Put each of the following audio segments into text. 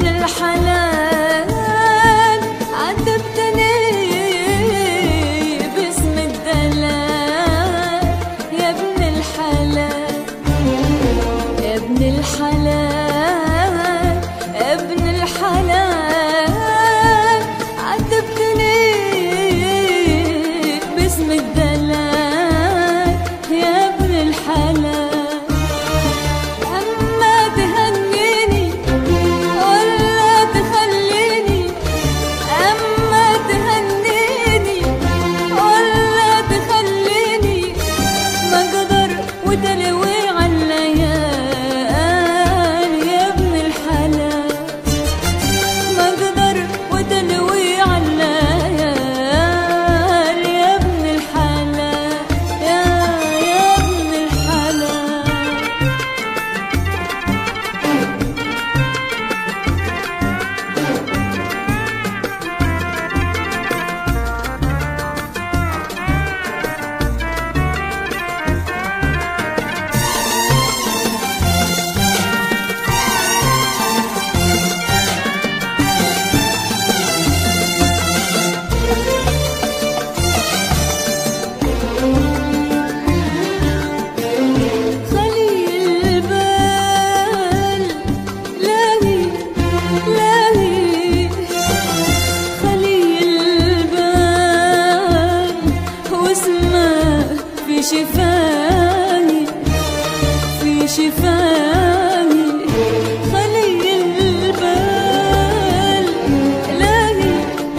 شفاني في شفاني خلي البال لاهي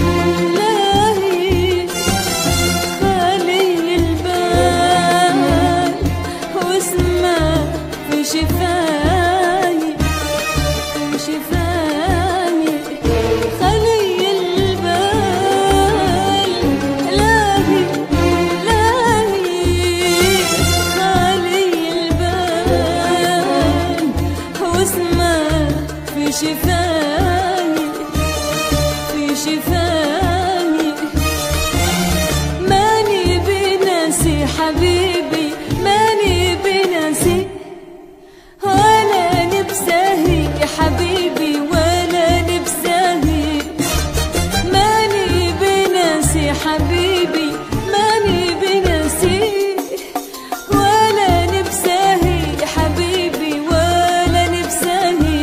لاهي خلي البال واسمع في شفاني في شفاني خلي البال لاهي في شفاني في شفاني ماني بناسي حبيبي ماني بناسي ولا نبساهي يا حبيبي ولا نبساهي ماني بناسي حبيبي ماني بناسي ولا نبساهي يا حبيبي ولا نبساهي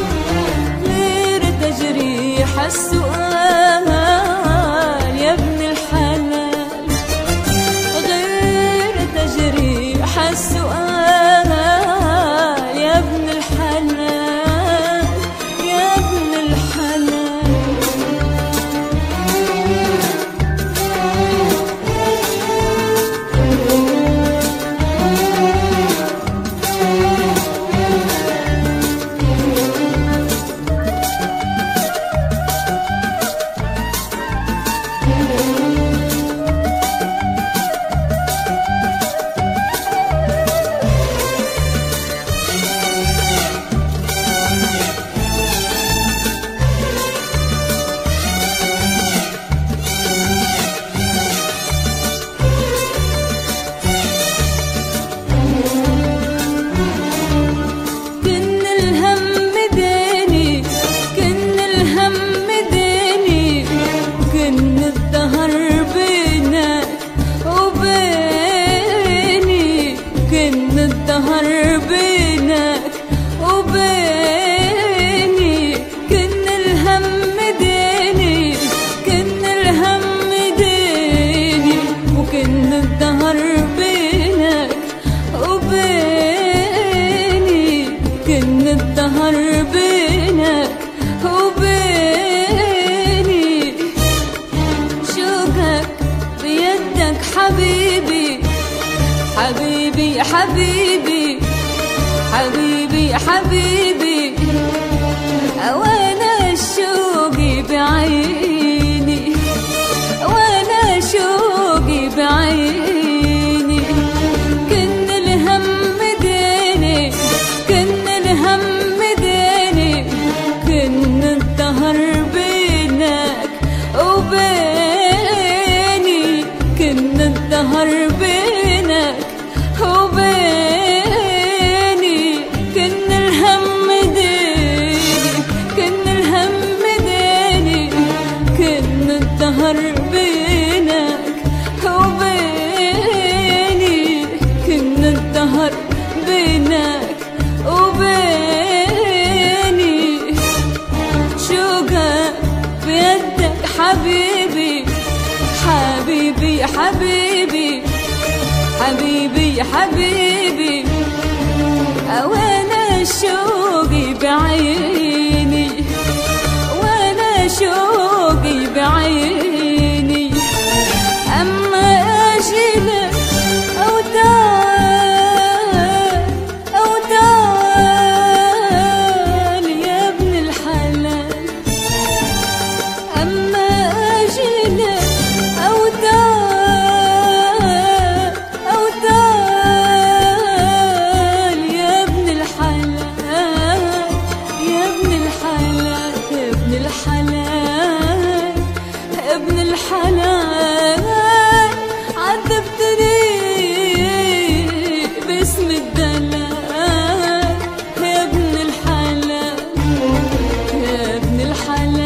السؤال يا ابن الحلال غير تجريح السؤال يا ابن الحلال يا ابن الحلال الدهر بينك وبيني كن الهم ديني كن الهم ديني وكن الدهر بينك وبيني كن الدهر بينك وبيني شوقك بيدك حبيبي حبيبي حبيبي حبيبي حبيبي وانا شوقي بعيني وانا شوقي بعيني كن الهم ديني كن الهم ديني كن الدهر بينك وبيني كن الدهر بينك وبيني كن الهم الدهر بينك وبيني، كنا الدهر بينك وبيني، شوقك بيدك حبيبي حبيبي حبيبي حبيبي حبيبي، وانا شوقي بعيني، وانا شوقي بعيني، اما اجيلك او تعال او تعال يا ابن الحلال، اما اجيلك او تعال او تعال يا ابن الحلال، يا ابن الحلال، يا ابن الحلال، ابن الحلال، عذبتني باسم الدلال، يا ابن الحلال، يا ابن الحلال.